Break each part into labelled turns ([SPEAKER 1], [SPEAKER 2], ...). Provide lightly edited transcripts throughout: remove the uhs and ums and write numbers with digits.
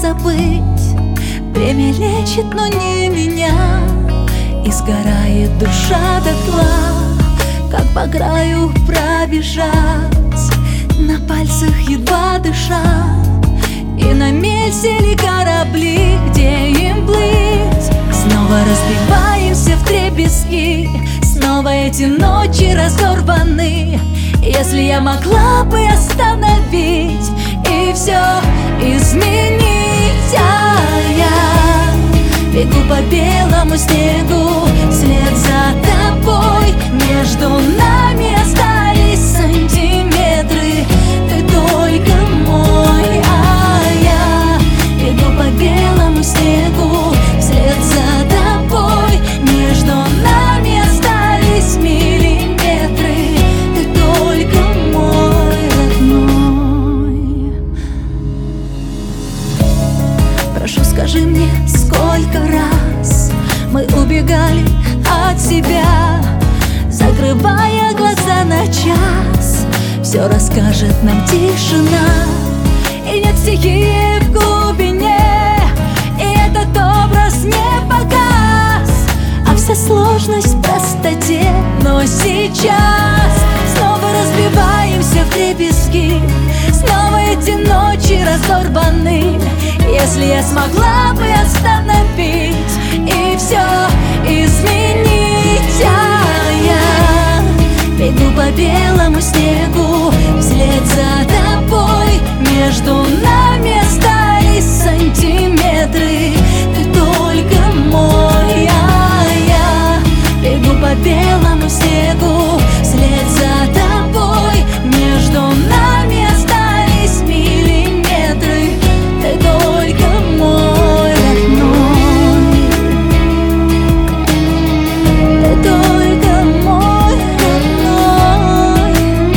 [SPEAKER 1] забыть. Время лечит, но не меня, и сгорает душа дотла. Как по краю пробежать, на пальцах едва дыша, и на мель сели корабли, где им плыть. Снова разбиваемся вдребезги, снова эти ночи разорваны. Если я могла бы остановить и все изменить, а я бегу по белому снегу вслед за тобой. Между нами остались сантиметры, ты только мой, а я бегу по белому снегу вслед за тобой. Между нами остались миллиметры, ты только мой родной. Прошу, скажи мне, сколько раз мы убегали от себя, закрывая глаза на час. Все расскажет нам тишина, и нет стихии в глубине, и этот образ не показ, а вся сложность в простоте. Но сейчас снова разбиваемся вдребезги, снова эти ночи разорваны. Если я смогла бы остановить и все изменить, а я бегу по белому снегу вслед за тобой. Между нами остались сантиметры, ты только мой, а я бегу по белому снегу вслед за тобой. Между нами остались миллиметры, ты только мой родной, ты только мой родной,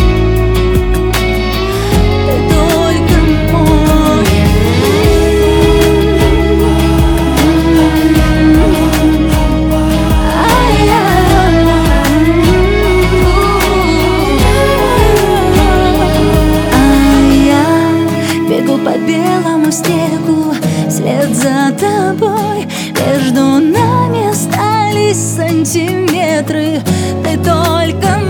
[SPEAKER 1] ты только мой. Бегу по белому снегу вслед за тобой. Между нами остались сантиметры, ты только